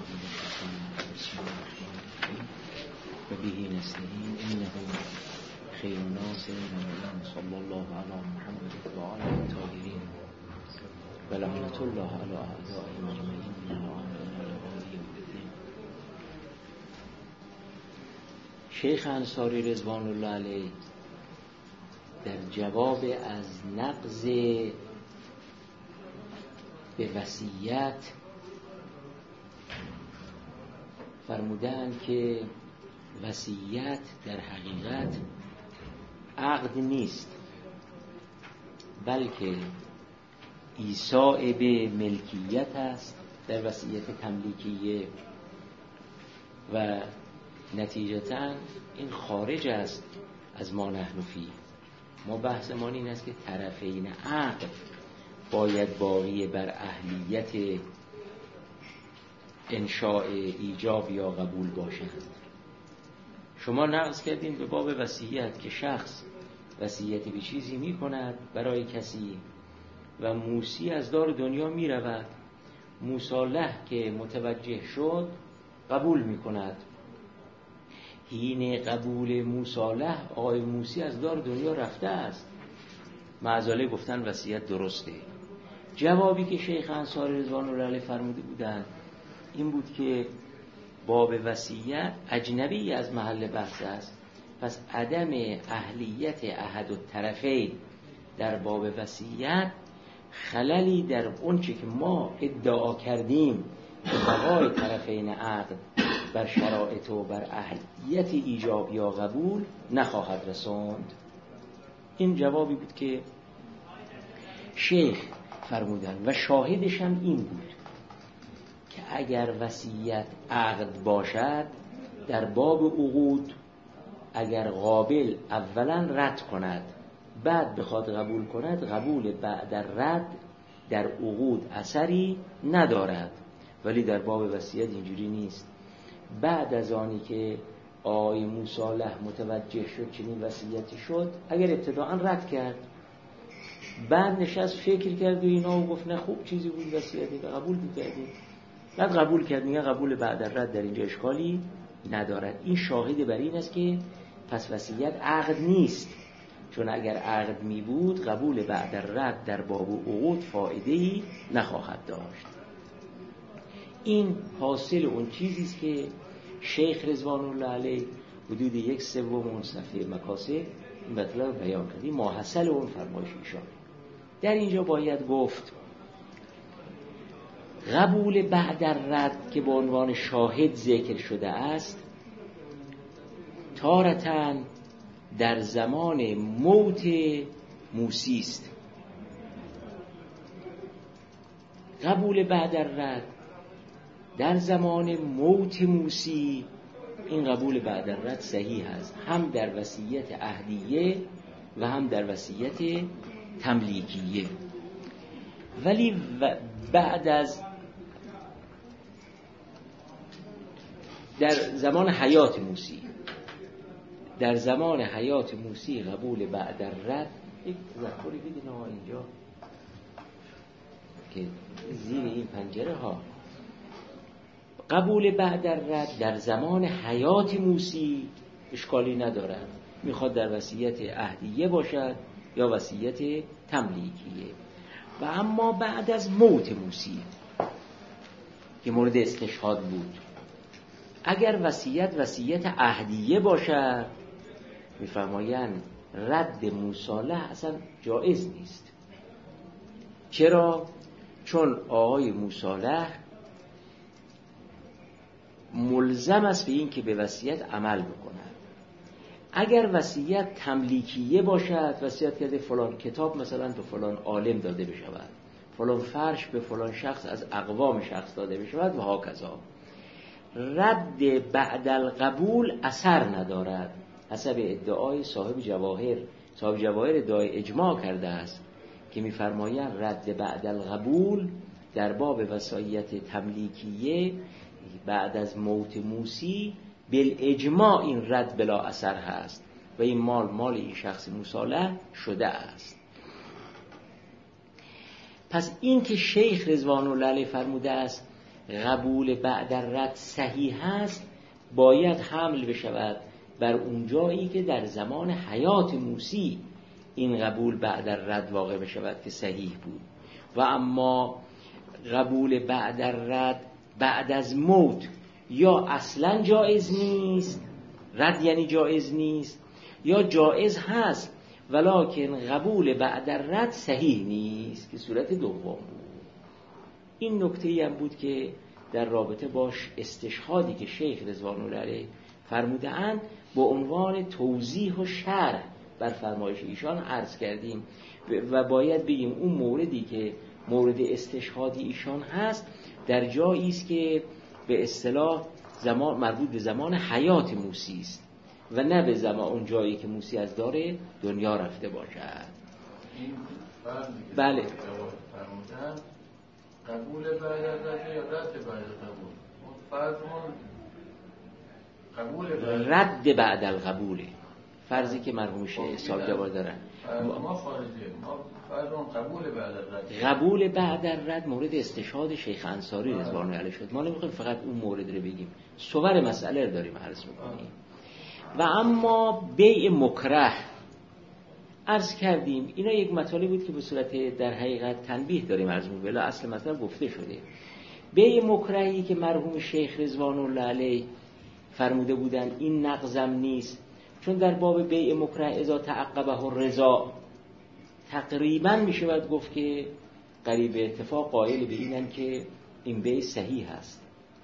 بسم الله الرحمن الرحیم و به نستعین انه خیر الناس صلی الله علی محمد و آله الطاهرین و لعنت الله علی اعدائهم اجمعین. شیخ انصاری رضوان الله علیه در جواب از نقض به وصیت فرمودند که وصیت در حقیقت عقد نیست، بلکه ایصاء به ملکیت است در وصیت تملیکیه و نتیجتاً این خارج است از ما نحن فیه. ما بحثمان این است که طرفین عقد باید باقی بر اهلیت انشاء ایجاب یا قبول باشند. شما نقض کردین به باب وصیت که شخص وصیت به چیزی می کند برای کسی و موسی از دار دنیا می رود، مصالح که متوجه شد قبول می کند. حین قبول مصالح آقای موسی از دار دنیا رفته است، معذاله گفتن وصیت درسته. جوابی که شیخ انصاری رضوان الله علیه فرموده بودند این بود که باب وصیت اجنبی از محل بحث است، پس عدم اهلیت احد الطرفین در باب وصیت خللی در اون چه که ما ادعا کردیم که بقای طرفین عقد بر شرایط و بر اهلیت ایجاب یا قبول نخواهد رسوند. این جوابی بود که شیخ فرمودن و شاهدش هم این بود که اگر وصیت عقد باشد در باب عقود، اگر قابل اولا رد کند بعد بخواد قبول کند، قبول بعد رد در عقود اثری ندارد. ولی در باب وصیت اینجوری نیست. بعد از آنی که آقای مصالح متوجه شد چنین وصیتی شد، اگر ابتداءً رد کرد بعد نشست فکر کرد و اینا و گفت نه خوب چیزی بود وصیتی و قبول می‌کردیم، بعد قبول کرد، میگه قبول بعد رد در اینجا اشکالی ندارد. این شاهد بر این است که پس وصیت عقد نیست، چون اگر عقد می بود قبول بعد رد در باب عقود فایده‌ای نخواهد داشت. این حاصل اون چیزی است که شیخ رضوان الله علیه حدود 1/3 اون صفحه مکاسب این مطلب بیان کرد. این ماحصل اون فرمایش ایشان. در اینجا باید گفت قبول بعد رد که به عنوان شاهد ذکر شده است تارتاً در زمان موت موسی است. قبول بعد رد در زمان موت موسی، این قبول بعد رد صحیح است، هم در وصیت عهدیه و هم در وصیت تملیکیه. ولی بعد از در زمان حیات موسی، در زمان حیات موسی قبول بعد رد، یک تذکری بدین ها اینجا که زیر این پنجره ها، قبول بعد رد در زمان حیات موسی اشکالی ندارد، میخواد در وصیت عهدیه باشد یا وصیت تملیکیه. و اما بعد از موت موسی که مورد استشهاد بود، اگر وصیت عهدیه باشد میفرمایند رد مصالح اصلا جایز نیست. چرا؟ چون آقای مصالح ملزم است به این که به وصیت عمل بکند. اگر وصیت تملیکیه باشد، وصیت کرده فلان کتاب مثلا به فلان عالم داده بشود، فلان فرش به فلان شخص از اقوام شخص داده بشود و هاکذا، رد بعد القبول اثر ندارد. حسب ادعای صاحب جواهر ادعای اجماع کرده است که می‌فرمایند رد بعد القبول در باب وصیت تملیکیه بعد از موت موسی بالاجماع این رد بلا اثر هست و این مال این شخص مصالح شده است. پس این که شیخ رضوان الله علیه فرموده است قبول بعد الرد صحیح هست، باید حمل بشود بر اون جایی که در زمان حیات موسی این قبول بعد الرد واقع بشود که صحیح بود. و اما قبول بعد الرد بعد از موت یا اصلا جایز نیست، رد یعنی جایز نیست، یا جایز هست ولکن قبول بعد الرد صحیح نیست که صورت دوم بود. این نکته‌ای هم بود که در رابطه باش استشهادی که شیخ رضوان الله علیه فرمودند با عنوان توضیح و شرح بر فرمایش ایشان عرض کردیم و باید بگیم اون موردی که مورد استشهادی ایشان هست در جایی است که به اصطلاح زمان مربوط به زمان حیات موسی است و نه به زمان اون جایی که موسی از دار دنیا رفته باشد. بله. قبول بعد از رد یا رد بعد از قبول؟ فرضمون قبول رد بعد القبوله، فرضی که مرحوم شیخ صاحب جواد دارن. ما خارجی ما فرضمون قبول بعد از رد. قبول بعد از رد مورد استشهاد شیخ انصاری رضوان الله علیه شد. ما نمیخوایم فقط اون مورد رو بگیم، صور مسئله رو داریم عرض میکنیم. و اما بیع مکره عرض کردیم، اینا یک مطالبی بود که به صورت در حقیقت تنبیه داریم عرض می‌کنیم، ولی اصل مطلب گفته شده. بیع مکرهی که مرحوم شیخ رضوان الله علیه فرموده بودن این نقضم نیست، چون در باب بیع مکره اذا تعقبه الرضا تقریبا میشود گفت که قریب اتفاق قائل به اینن که این بیع صحیح است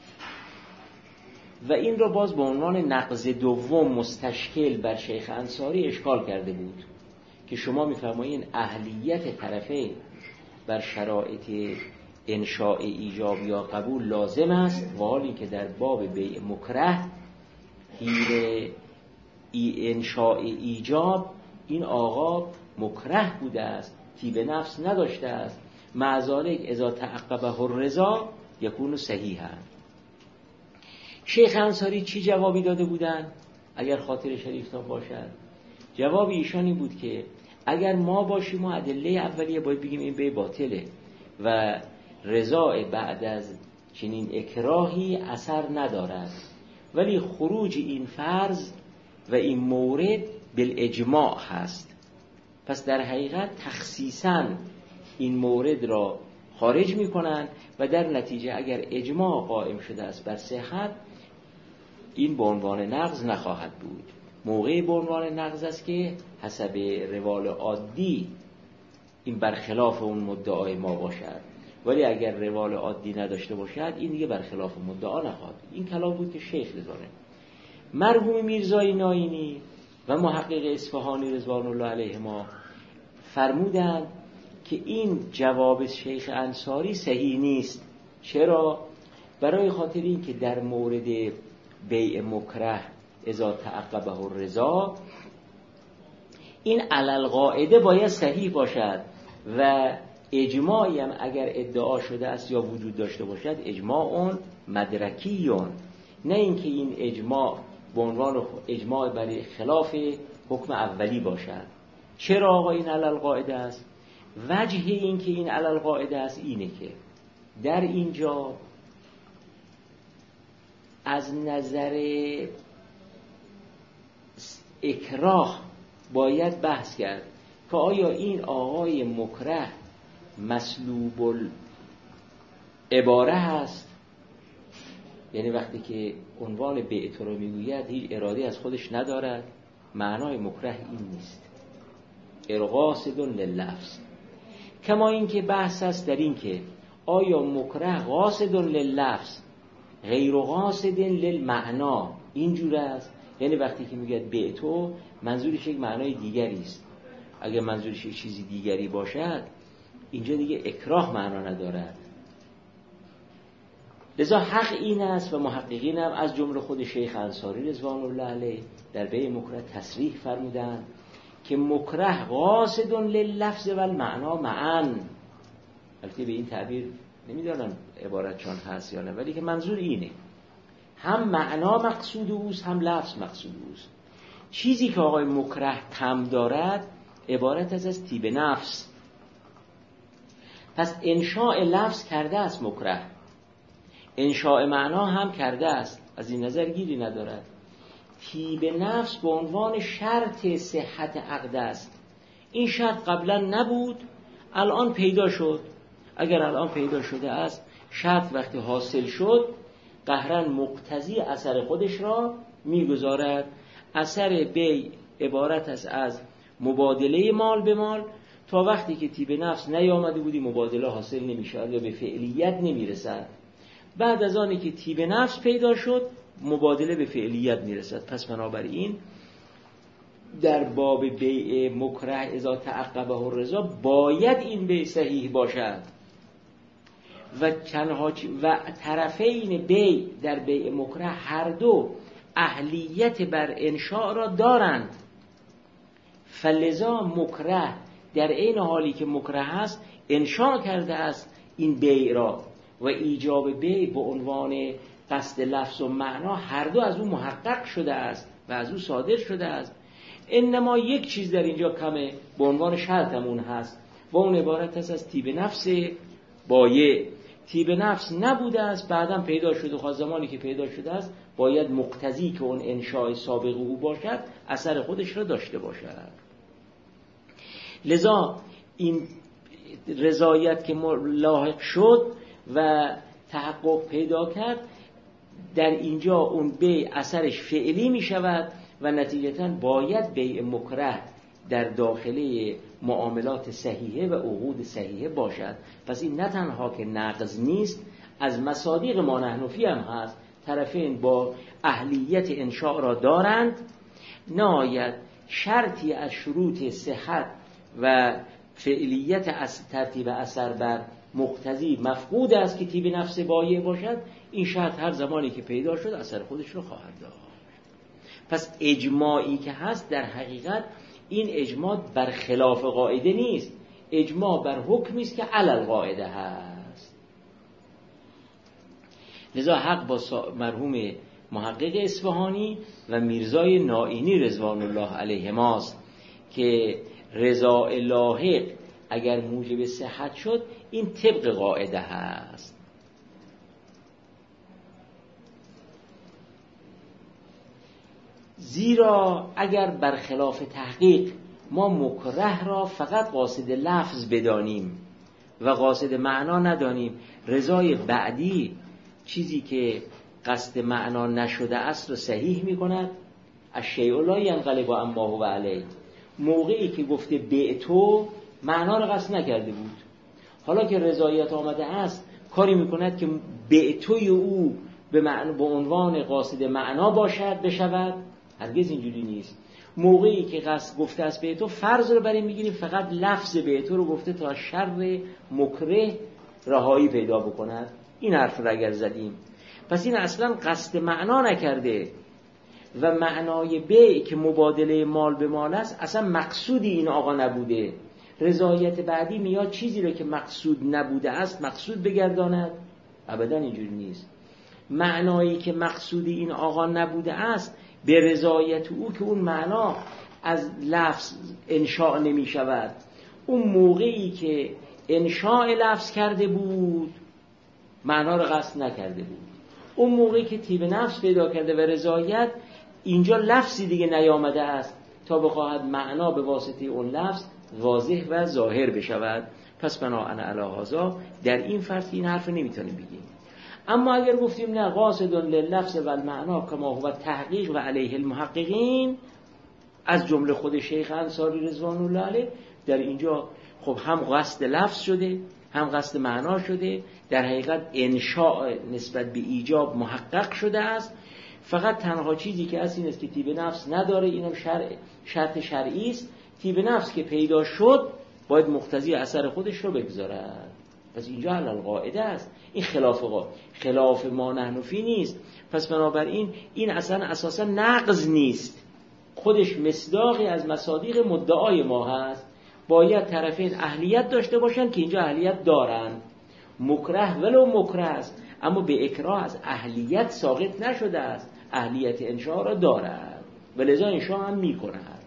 و این را باز به عنوان نقض دوم مستشکل بر شیخ انصاری اشکال کرده بود که شما میفرمایین اهلیت طرفین بر شرایط انشاء ایجاب یا قبول لازم است و حالی که در باب بیع مکره حین انشاء ایجاب این آقا مکره بوده است، طیب نفس نداشته است، مع ذالک اذا تعقبه الرضا یکون صحیحا. شیخ انصاری چی جوابی داده بودن؟ اگر خاطر شریفتان باشد جواب ایشان این بود که اگر ما باشیم و ادله اولیه باید بگیم این بیع باطله و رضا بعد از چنین اکراهی اثر ندارد، ولی خروج این فرض و این مورد بالاجماع هست. پس در حقیقت تخصیصاً این مورد را خارج میکنن و در نتیجه اگر اجماع قائم شده است بر صحت این به عنوان نقض نخواهد بود. موقعی به عنوان نقض است که حسب روال عادی این برخلاف اون مدعای ما باشد، ولی اگر روال عادی نداشته باشد این دیگه برخلاف مدعا نخواهد. این کلام بود که شیخ رضوانه مرحوم میرزای ناینی و محقق اصفهانی رضوان الله علیه ما فرمودند که این جواب شیخ انصاری صحیح نیست. چرا؟ برای خاطر این که در مورد بیع مکره اذا تعقبه الرضا این علل قاعده باید صحیح باشد و اجماعی هم اگر ادعا شده است یا وجود داشته باشد اجماع مدرکیون، نه اینکه این اجماع به عنوان اجماع برای خلاف حکم اولی باشد. چرا آقا این علل قاعده است؟ وجه این که این علل قاعده است اینه که در اینجا از نظر اکراه باید بحث کرد که آیا این آقای مکره مسلوب العباره هست، یعنی وقتی که عنوان بیعت رو میگوید هیچ اراده از خودش ندارد، معنای مکره این نیست، قاصد لللفظ. کما این که بحث است در این که آیا مکره قاصد لللفظ غیر قاصد للمعنا اینجور است، یعنی وقتی که میگه بیعتو منظورش یک معنای دیگری است، اگر منظورش یک چیزی دیگری باشد اینجا دیگه اکراه معنا ندارد. لذا حق این است و محققین هم از جمله خود شیخ انصاری رضوان الله علیه در بیع مکره تصریح فرمودند که مکره قاصد لللفظ و المعنا معا. البته به این تعبیر نمیدونم عبارت چون هست یا نه، ولی که منظور اینه هم معنا مقصود اوست هم لفظ مقصود اوست. چیزی که آقای مکره تم دارد عبارت از طیب نفس، پس انشاء لفظ کرده است مکره، انشاء معنا هم کرده است، از این نظر گیری ندارد. طیب نفس به عنوان شرط صحت عقد است. این شرط قبلا نبود، الان پیدا شد. اگر الان پیدا شده است، شرط وقتی حاصل شد قهرن مقتضی اثر خودش را میگذارد. اثر بیع عبارت است از مبادله مال به مال. تا وقتی که طیب نفس نیامده بودی مبادله حاصل نمیشد یا به فعلیت نمیرسد. بعد از آنی که طیب نفس پیدا شد مبادله به فعلیت میرسد. پس بنابراین در باب بیع مکره اذا تعقبه الرضا باید این بیع صحیح باشد و طرفین بیع در بیع مکره هر دو اهلیت بر انشاء را دارند. فلذا مکره در این حالی که مکره است انشاء کرده است این بیع را و ایجاب بیع به عنوان قصد لفظ و معنا هر دو از او محقق شده است و از او صادر شده است. انما یک چیز در اینجا کمه، به عنوان شرطمون هست و اون عبارت است از طیب نفس بایع. طیب نفس نبوده است، بعدم پیدا شده. خواهد زمانی که پیدا شده است باید مقتضی که اون انشاء سابق او باشد اثر خودش را داشته باشد. لذا این رضایت که لاحق شد و تحقق پیدا کرد، در اینجا اون بیع اثرش فعلی می شود و نتیجتاً باید بیع مکره در داخله معاملات صحیحه و عقود صحیحه باشد. پس این نه تنها که نقض نیست، از مصادیق ما نحن فیه هم هست. طرفین با اهلیت انشاء را دارند، نهایت شرطی از شروط صحت و فعلیت از ترتیب اثر بر مقتضی مفقود است که طیب نفس بایع باشد. این شرط هر زمانی که پیدا شد اثر خودش رو خواهد داشت. پس اجماعی که هست در حقیقت این اجماع بر خلاف قاعده نیست، اجماع بر حکمی است که علی القاعده هست. لذا حق با مرحوم محقق اصفهانی و میرزای نائینی رضوان الله علیهماست که رضا لاحق اگر موجب صحت شد این طبق قاعده هست. زیرا اگر برخلاف تحقیق ما مکره را فقط قاصد لفظ بدانیم و قاصد معنا ندانیم، رضای بعدی چیزی که قصد معنا نشده است رو صحیح می کند. الشیء لا ینقلب عما هو علیه. موقعی که گفته بعتو معنا رو قصد نکرده بود، حالا که رضایت آمده است کاری میکند که بعتوی او به عنوان قاصد معنا بشود. هرگز اینجوری نیست. موقعی که قصد گفته است بعتو، فرض رو برای میگیریم فقط لفظ بعتو رو گفته تا شر مکره رهایی پیدا بکند. این حرف رو اگر زدیم، پس این اصلا قصد معنا نکرده و معنای بیع که مبادله مال به مال است اصلا مقصودی این آقا نبوده. رضایت بعدی میاد چیزی رو که مقصود نبوده است مقصود بگرداند؟ ابدا اینجوری نیست. معنایی که مقصودی این آقا نبوده است به رضایت او که اون معنا از لفظ انشاء نمی شود. اون موقعی که انشاء لفظ کرده بود معنا رو قصد نکرده بود. اون موقعی که طیب نفس پیدا کرده و رضایت، اینجا لفظی دیگه نیامده است تا بخواهد معنا به واسطه اون لفظ واضح و ظاهر بشود. پس بناءً علی هذا در این فرض این حرف نمیتونیم بگیم. اما اگر گفتیم نه قاصد لللفظ و المعنا کما هو تحقیق و علیه المحققین، از جمله خود شیخ انصاری رضوان الله علیه، در اینجا خب هم قصد لفظ شده هم قصد معنا شده، در حقیقت انشاء نسبت به ایجاب محقق شده است. فقط تنها چیزی که هست این است که طیب نفس نداره، اینم شرط شرعی است. طیب نفس که پیدا شد باید مقتضی اثر خودش رو بگذارد. پس اینجا علل قاعده است، این خلاف ما نحن فی نیست. پس بنابراین این اصلا اساسا نقض نیست، خودش مصداقی از مصادیق مدعای ما هست. باید طرفین اهلیت داشته باشن که اینجا اهلیت دارن. مکره ولو مکره است اما به اکراه از اهلیت ساقط نشده است، اهلیت انشاء را دارد و لذا انشاء هم می کند.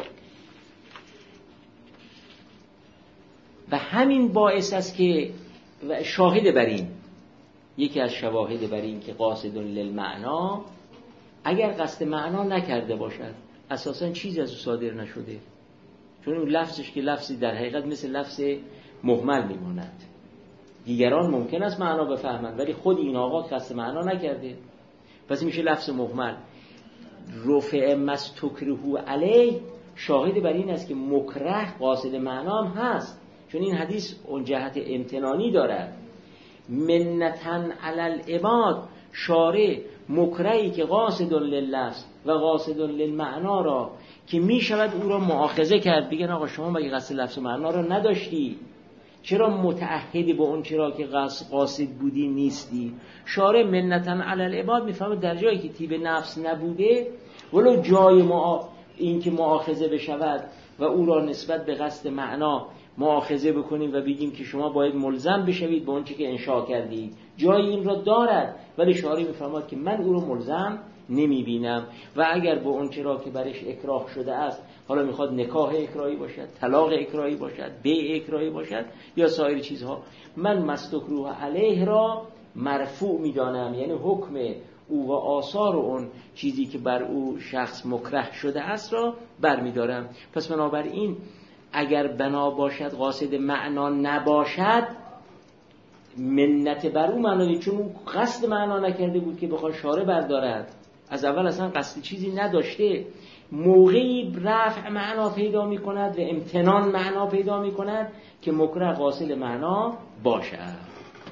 و همین باعث است که و شاهد بر این، یکی از شواهد بر این که قاصد للمعنا اگر قصد معنا نکرده باشد اساساً چیزی از او صادر نشده، چون اون لفظش که لفظی در حقیقت مثل لفظ مهمل میماند. دیگران ممکن است معنا بفهمند ولی خود این آقا قصد معنا نکرده، پس میشه لفظ مهمل. رفع مستکره علی شاهد بر این است که مکره قاصد معنا هم هست، چون این حدیث اون جهت امتنانی دارد. منتن علی العباد، شارع مکرهی که قاصد لللفظ و قاصد للمعنا را که می شود او را مؤاخذه کرد، بگن آقا شما مگه قصد لفظ معنا را نداشتی، چرا متعهدی با اون چرا که قاصد بودی نیستی. شارع منتن علی العباد میفهمه در جایی که طیب نفس نبوده ولو جای این که مؤاخذه بشود و او را نسبت به قصد معنا مؤاخذه بکنیم و بگیم که شما باید ملزم بشوید به اون چی که انشاء کردید، جای این را دارد، ولی شارع میفرماد که من او را ملزم نمیبینم و اگر به اون چرا که برش اکراه شده است، حالا میخواد نکاح اکراهی باشد، طلاق اکراهی باشد، بیع اکراهی باشد یا سایر چیزها، من مستکروه علیه را مرفوع میدانم، یعنی حکم او و آثار اون چیزی که بر او شخص مکره شده است را برمیدارم. پس بنابراین اگر بنا باشد قاصد معنا نباشد، منت بر او معنی، چون او قصد معنا نکرده بود که بخواد شارع بردارد، از اول اصلا قصد چیزی نداشته، موقعی رفع معنا پیدا می کند و امتنان معنا پیدا می کند که مکره قاصد معنا باشد.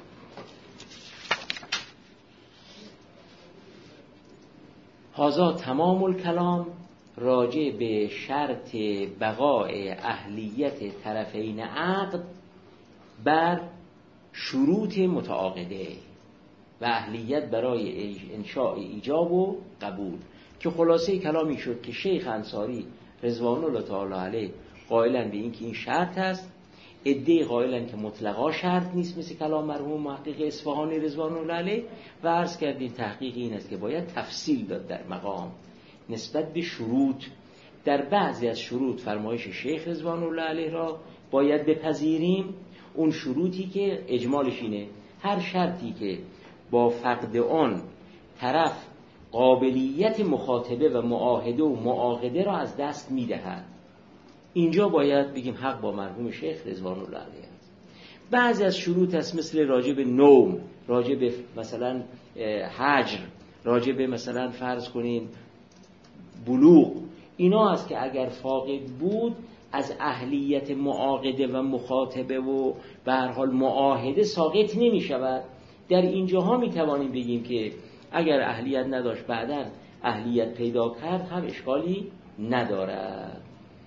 هذا تمام الکلام راجع به شرط بقای اهلیت طرفین عقد بر شروط متعاقده و اهلیت برای انشاء ایجاب و قبول، که خلاصه کلامی شد که شیخ انصاری رضوان الله تعالی علیه قائلن به این که این شرط است، عده قائلن که مطلقا شرط نیست مثل کلام مرحوم محقق اصفهانی رضوان الله علیه، و عرض کردیم تحقیق این است که باید تفصیل داد در مقام نسبت به شروط. در بعضی از شروط فرمایش شیخ رضوان الله علیه را باید بپذیریم، اون شروطی که اجمالش اینه هر شرطی که با فقد آن طرف قابلیت مخاطبه و معاهده و معاقده را از دست میدهد، اینجا باید بگیم حق با مرحوم شیخ رضوان الله علیه است. بعضی از شروط هست مثل راجع به نوم، راجع به مثلا حجر، راجع به مثلا فرض کنین بلوغ، اینا هست که اگر فاقد بود از اهلیت معاقده و مخاطبه و به هر حال معاهده ساقط نمی شود. در اینجاها می توانیم بگیم که اگر اهلیت نداشت بعداً اهلیت پیدا کرد هم اشکالی ندارد.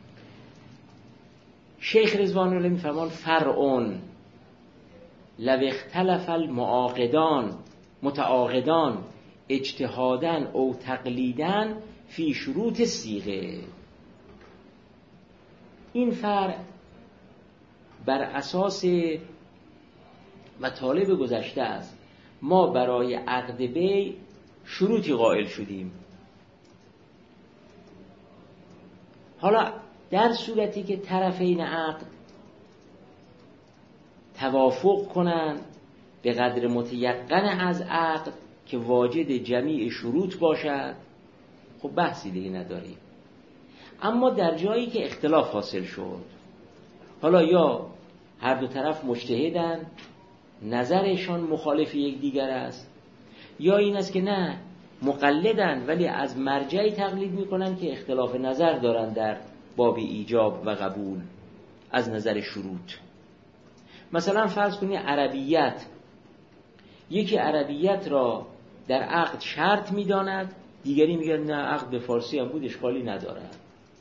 شیخ رضوان الله می‌فرمان فرعون لو اختلف المعاقدان متعاقدان اجتهاداً او تقلیداً فی شروط صیغه. این فرع بر اساس مطالب گذشته است. ما برای عقد بیع شروطی قائل شدیم، حالا در صورتی که طرفین عقد توافق کنند به قدر متیقن از عقد که واجد جمیع شروط باشد، خب بحثی دیگه نداریم. اما در جایی که اختلاف حاصل شد، حالا یا هر دو طرف مجتهدن نظرشان مخالف یکدیگر است، یا این است که نه مقلدن ولی از مرجعی تقلید میکنن که اختلاف نظر دارن در باب ایجاب و قبول از نظر شروط. مثلا فرض کنید عربیت، یکی عربیت را در عقد شرط میداند، دیگری میگه نه عقد به فارسی هم بود اشکالی ندارد.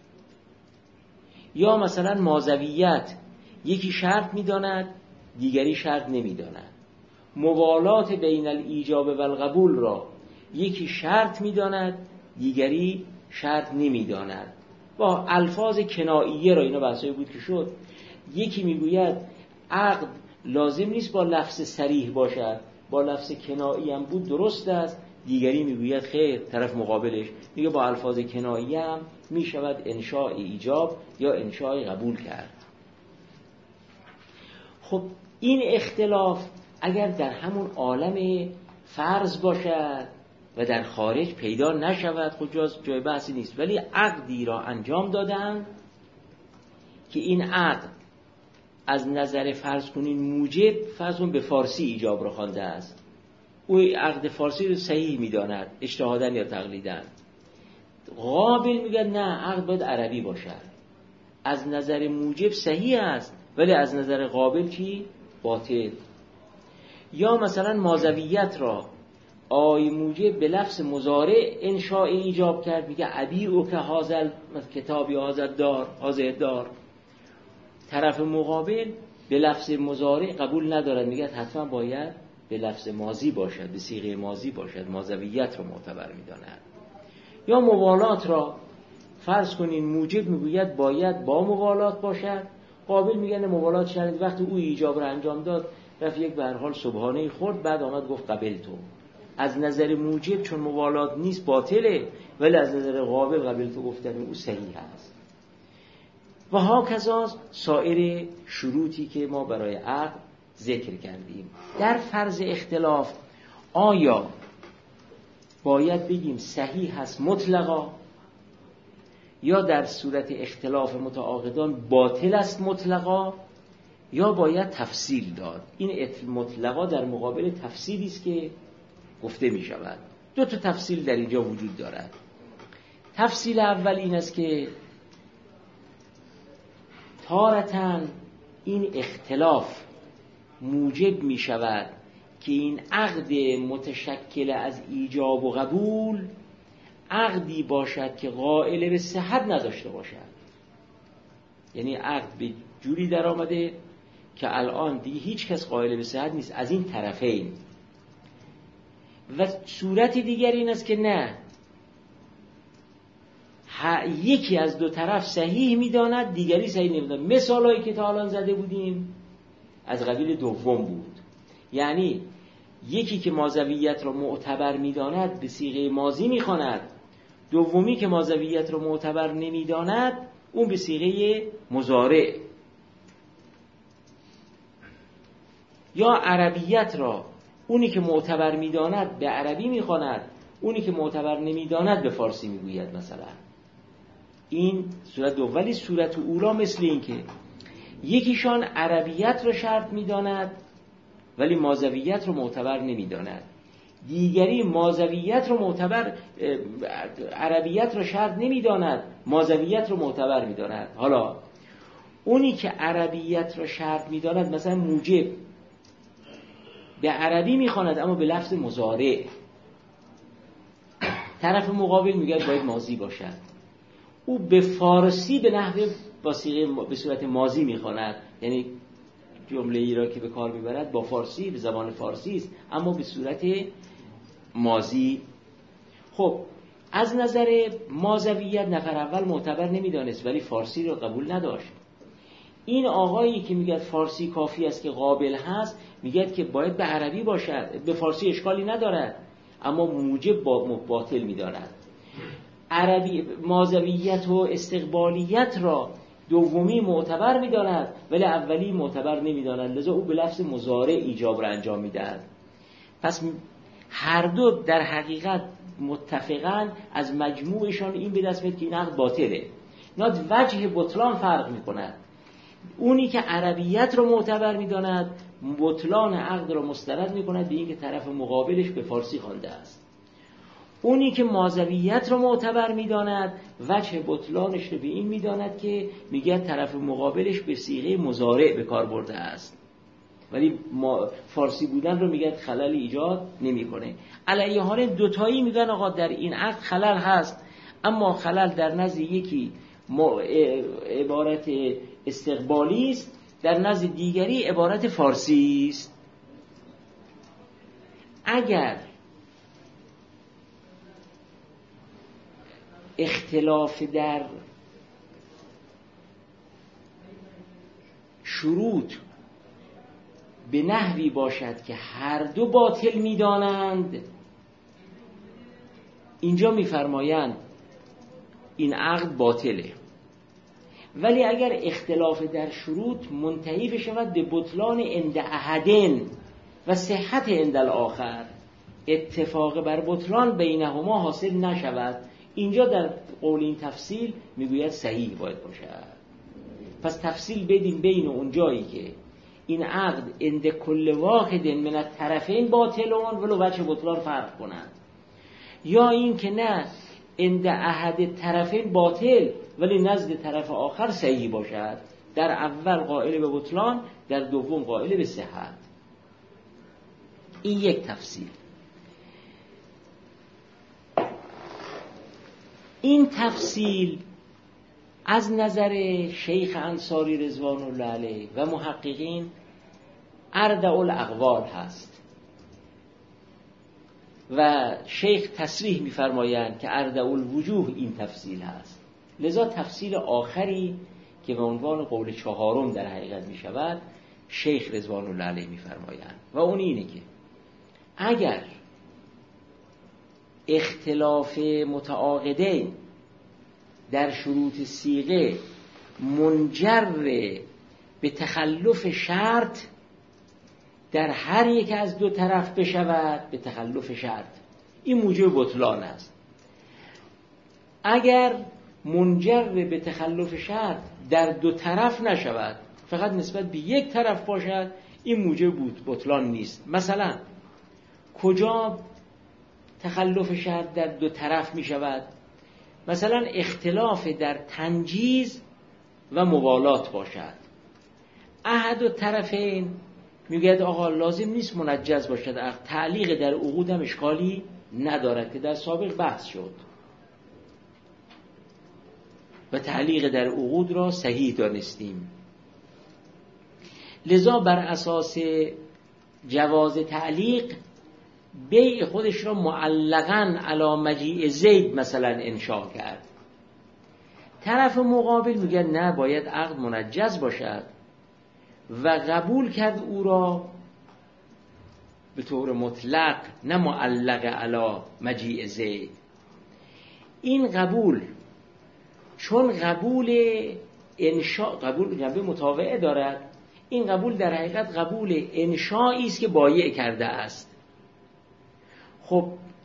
یا مثلا مازویت، یکی شرط میداند دیگری شرط نمیداند. موالات بین الایجاب و القبول را یکی شرط میداند دیگری شرط نمیداند. با الفاظ کناییه را، اینا بحثایی بود که شد، یکی میگوید عقد لازم نیست با لفظ صریح باشد، با لفظ کنایی هم بود درست است، دیگری میگوید خیر، طرف مقابلش میگه با الفاظ کناییه هم میشود انشاء ایجاب یا انشاء قبول کرد. خب این اختلاف اگر در همون عالم فرض باشد و در خارج پیدا نشود خود جای بحثی نیست، ولی عقدی را انجام دادن که این عقد از نظر فرض کنین موجب، فرض کن به فارسی ایجاب را خوانده است، او عقد فارسی رو صحیح می‌داند اجتهاداً یا تقلیداً. قابل میگه نه، عقد باید عربی باشد، از نظر موجب صحیح است ولی از نظر قابل چی؟ باطل. یا مثلا مازویت را آی موجب به لفظ مضارع انشاء ایجاب کرد، میگه ابیعو که هازل کتابی هازل دار. طرف مقابل به لفظ مضارع قبول ندارد، میگه حتما باید به لفظ ماضی باشد، به صیغه ماضی باشد، مازویت را معتبر میداند. یا موالات را فرض کنین موجب میگوید باید با موالات باشد، قابل میگن موالات شرط، وقتی او ایجاب را انجام داد رفت یک به هر حال سبحانه خورد، بعد آمد گفت قبل تو. از نظر موجب چون موالات نیست باطله، ولی از نظر قابل قبل تو گفتن او صحیح است. و هاکذا سایر شروطی که ما برای عقد ذکر کردیم. در فرض اختلاف آیا باید بگیم صحیح هست مطلقا، یا در صورت اختلاف متعاقدان باطل است مطلقا، یا باید تفصیل داد؟ این مطلقا در مقابل تفصیلی است که گفته می شود. دو تا تفصیل در اینجا وجود دارد. تفصیل اول این است که تارتاً این اختلاف موجب می شود که این عقد متشکل از ایجاب و قبول عقدی باشد که قائل به صحت نداشته باشد. یعنی عقد به جوری در آمده که الان دیگه هیچ کس قائل به صحت نیست از این طرفین. و صورت دیگر این است که نه، یکی از دو طرف صحیح میداند دیگری صحیح نمیداند. مثالایی که تا الان زده بودیم از قبیل دوم بود، یعنی یکی که مازویت را معتبر میداند به صیغه ماضی میخواند، دومی که مازویت را معتبر نمیداند اون به صیغه مضارع. یا عربیت را اونی که معتبر میداند به عربی میخواند، اونی که معتبر نمیداند به فارسی میگوید مثلا. این صورت دومی. صورت اولا مثل این که یکیشان عربیت را شرط میداند ولی مازویت رو معتبر نمیداند، دیگری مازویت رو معتبر عربیت رو شرط نمیداند، مازویت رو معتبر میداند. حالا اونی که عربیت رو شرط میداند مثلا موجب به عربی میخواند اما به لفظ مضارع، طرف مقابل میگه باید ماضی باشد، او به فارسی به نحو به صورت ماضی میخواند، یعنی جمله ای را که به کار میبرد با فارسی به زبان فارسی است اما به صورت ماضی. خب از نظر مازویت نفر اول معتبر نمیدانست ولی فارسی را قبول نداشت. این آقایی که میگه فارسی کافی است که قابل هست میگه که باید به عربی باشد، به فارسی اشکالی ندارد اما موجب باطل میداند. عربی مازویت و استقبالیت را دومی معتبر میداند ولی اولی معتبر نمیداند، لذا او به لفظ مضارع ایجاب را انجام میدهد. پس هر دو در حقیقت متفقاً از مجموعشان این به دست میاد که این عقد باطله. اینا وجه بطلان فرق میکند. اونی که عربیت رو معتبر میداند بطلان عقد رو مستند میکند به این که طرف مقابلش به فارسی خوانده است. اونی که مازویت رو معتبر میداند وجه بطلانش رو به این میداند که میگه طرف مقابلش به صیغه مضارع به کار برده است ولی فارسی بودن رو میگه خلل ایجاد نمیکنه. علیه حال دوتایی میگن آقا در این عقد خلل هست، اما خلل در نزد یکی عبارت استقبالی است، در نزد دیگری عبارت فارسی است. اگر اختلاف در شروط به نحوی باشد که هر دو باطل می‌دانند، اینجا می‌فرمایند این عقد باطله. ولی اگر اختلاف در شروط منتهی بشود به بطلان عند احدین و صحت عند الاخر، اتفاق بر بطلان بینهما حاصل نشود، اینجا در قول این تفصیل میگوید صحیح باید باشد. پس تفصیل بدیم بین اون جایی که این عقد عند کل واحد من الطرفین باطلون ولو وجه بطلان فرق کنند، یا این که نه عند احد طرفین باطل ولی نزد طرف آخر صحیح باشد، در اول قائل به بطلان، در دوم قائل به صحت. این یک تفصیل. این تفصیل از نظر شیخ انصاری رضوان الله علیه و محققین اردع الاقوال هست و شیخ تصریح می‌فرمایند که اردع الوجوه این تفصیل هست. لذا تفصیل آخری که به عنوان قول چهارم در حقیقت می‌شود شیخ رضوان الله علیه می‌فرمایند و اون اینه که اگر اختلاف متعاقدین در شروط صیغه منجر به تخلف شرط در هر یک از دو طرف بشود، به تخلف شرط، این موجب بطلان است. اگر منجر به تخلف شرط در دو طرف نشود، فقط نسبت به یک طرف باشد، این موجب بطلان نیست. مثلا کجا تخلف شرط در دو طرف می شود؟ مثلا اختلاف در تنجیز و موالات باشد. احد و طرفین میگوید آقا لازم نیست منجز باشد، تعلیق در عقود هم اشکالی ندارد که در سابق بحث شد و تعلیق در عقود را صحیح دانستیم. لذا بر اساس جواز تعلیق بیع خودش را معلقاً علی مجیء زید مثلا انشاء کرد. طرف مقابل میگه نه باید عقد منجز باشد و قبول کرد او را به طور مطلق، نه معلق علی مجیء زید. این قبول چون قبول انشاء قبول جنبه متابعه دارد، این قبول در حقیقت قبول انشایی است که بایع کرده است. خب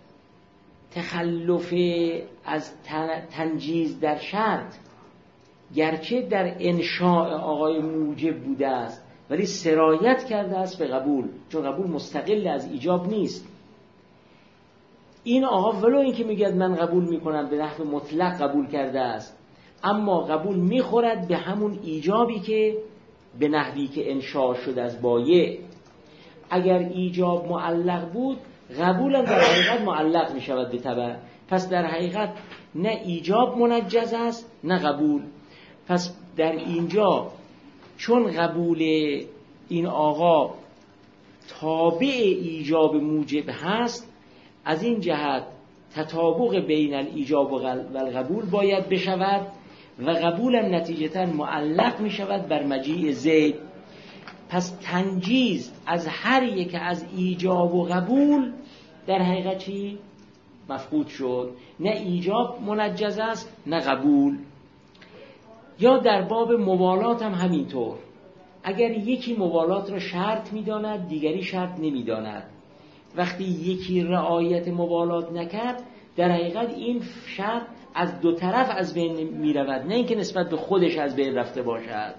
تخلف از تنجیز در شرط گرچه در انشاء آقای موجب بوده است ولی سرایت کرده است به قبول، چون قبول مستقل از ایجاب نیست. این آقا ولو این که میگه من قبول میکنم به نحو مطلق قبول کرده است، اما قبول میخورد به همون ایجابی که به نحوی که انشاء شد از بایع. اگر ایجاب معلق بود قبول هم در حقیقت معلق می شود به تبع. پس در حقیقت نه ایجاب منجز است نه قبول. پس در اینجا چون قبول این آقا تابع ایجاب موجب هست، از این جهت تطابق بین الایجاب و القبول باید بشود و قبول هم نتیجتا معلق می شود بر مجیء زید. پس تنجیز از هر یک از ایجاب و قبول در حقیقت چی؟ مفقود شد. نه ایجاب منجز است نه قبول. یا در باب موالات هم همینطور، اگر یکی موالات را شرط می‌داند دیگری شرط نمی‌داند، وقتی یکی رعایت موالات نکرد در حقیقت این شرط از دو طرف از بین می‌رود، نه اینکه نسبت به خودش از بین رفته باشد.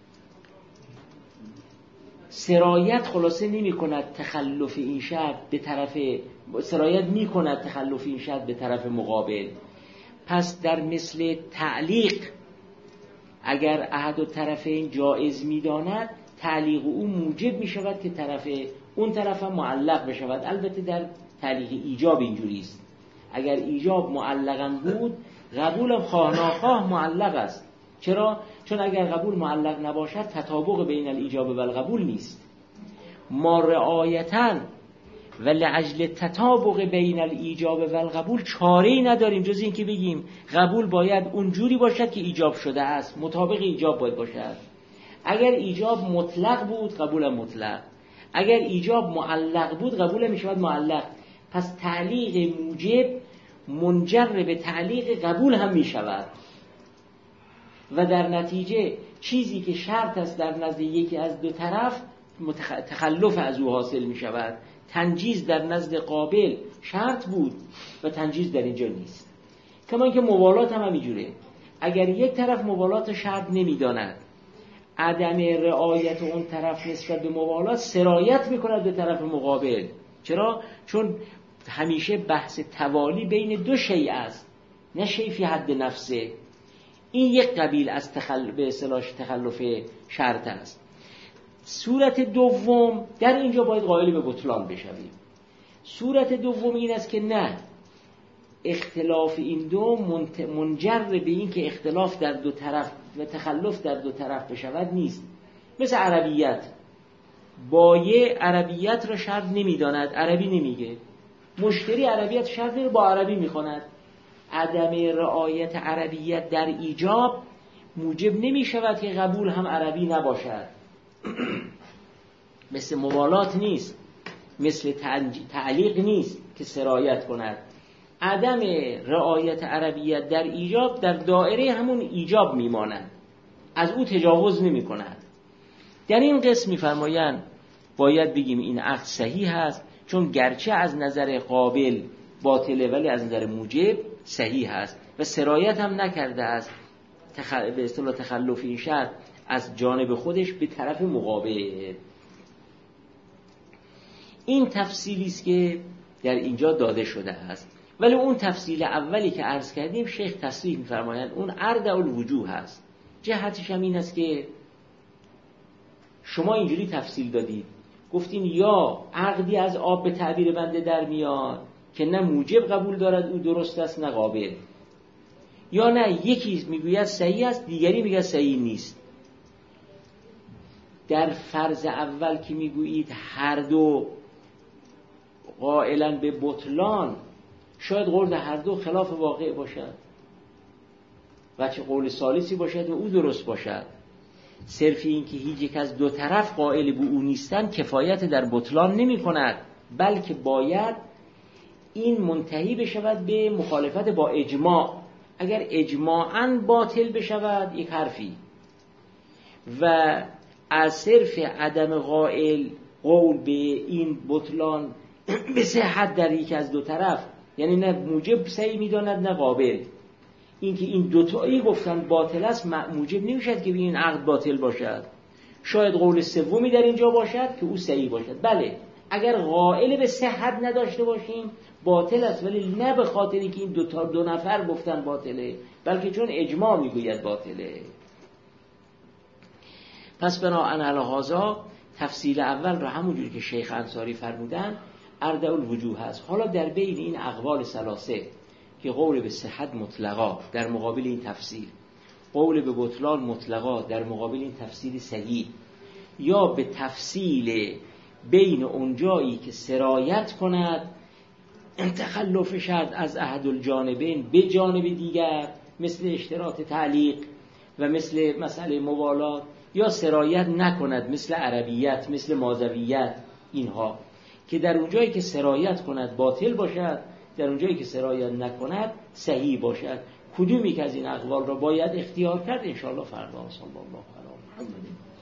سرایت خلاصه نمی کند تخلف این شرط به طرف، سرایت می کند تخلف این شرط به طرف مقابل. پس در مثل تعلیق اگر احد و طرفین جایز می داند، تعلیق او موجب می شود که طرف اون طرف هم معلق بشود. البته در تعلیق ایجاب اینجوری است، اگر ایجاب معلقا بود قبول خواه ناخواه معلق است. چرا؟ چون اگر قبول معلق نباشد تطابق بین الایجاب و القبول نیست. ما رعایتاً و لعجل تطابق بین الایجاب و القبول چاره‌ای نداریم جز این که بگیم قبول باید اونجوری باشد که ایجاب شده است، مطابق ایجاب باید باشد. اگر ایجاب مطلق بود قبول مطلق، اگر ایجاب معلق بود قبول میشود معلق. پس تعلیق موجب منجر به تعلیق قبول هم میشود. و در نتیجه چیزی که شرط است در نزد یکی از دو طرف تخلف از او حاصل می شود. تنجیز در نزد قابل شرط بود و تنجیز در اینجا نیست. کما اینکه موالات هم همینجوره. اگر یک طرف موالات شرط نمی داند، عدم رعایت اون طرف نسبت به موالات سرایت می کند به طرف مقابل. چرا؟ چون همیشه بحث توالی بین دو شیء است، نه شیء فی حد نفسه. این یک قبیل از به اصطلاح تخلف شرط است. صورت دوم در اینجا باید قائل به بطلان بشویم. صورت دوم این است که نه، اختلاف این دو منجر به این که اختلاف در دو طرف و تخلف در دو طرف بشود نیست. مثل عربیت، بایع عربیت را شرط نمیداند، عربی نمیگه. مشتری عربیت شرط رو با عربی میخواند. عدم رعایت عربیت در ایجاب موجب نمی شود که قبول هم عربی نباشد. مثل موالات نیست، مثل تعلیق نیست که سرایت کند. عدم رعایت عربیت در ایجاب در دائره همون ایجاب میماند، از او تجاوز نمی کند. در این قسم میفرمایند باید بگیم این عقد صحیح است، چون گرچه از نظر قابل باطله ولی از نظر موجب صحیح است و سرایت هم نکرده است به اصطلاح تخلف این شرط از جانب خودش به طرف مقابل. این تفصیلی است که در اینجا داده شده است. ولی اون تفصیل اولی که عرض کردیم شیخ تصریح می‌فرمایند اون اردع الوجوه است. جهتش هم این است که شما اینجوری تفصیل دادید، گفتین یا عقدی از آب به تعبیر بنده در میاد که نه موجب قبول دارد او درست است نه قابل، یا نه یکی میگوید صحیح است دیگری میگه صحیح نیست. در فرض اول که میگویید هر دو قائلن به بطلان، شاید قول هر دو خلاف واقع باشد و چه قول ثالثی باشد و او درست باشد. صرف این که هیچ یک از دو طرف قائل به او نیستن کفایت در بطلان نمی کند، بلکه باید این منتهی بشود به مخالفت با اجماع. اگر اجماعاً باطل بشود یک حرفی و از صرف عدم قول به این بطلان به صحت در یک از دو طرف، یعنی نه موجب صحیح میداند نه قابل، اینکه این دوتایی گفتن باطل است موجب نمیشد که این عقد باطل باشد. شاید قول سومی در اینجا باشد که او صحیح باشد. بله اگر قائل به صحت نداشته باشیم باطل است، ولی نه به خاطری که این دو نفر گفتن باطله، بلکه چون اجماع میگوید باطله. پس بناء علی هذا تفصیل اول را همونجوری که شیخ انصاری فرمودن اردع الوجوه هست. حالا در بین این اقوال ثلاثه که قول به صحت مطلقا در مقابل این تفسیر، قول به بطلان مطلقا در مقابل این تفسیر صحیح، یا به تفصیل بین اونجایی که سرایت کند تخلف شرط از احد الجانبین به جانب دیگر مثل اشتراط تعلیق و مثل مسئله موالات، یا سرایت نکند مثل عربیت مثل مازویت، اینها که در اونجایی که سرایت کند باطل باشد، در اونجایی که سرایت نکند صحیح باشد. کدومی که از این اقوال را باید اختیار کرد انشاءالله فردا. صلی الله علیه و آله.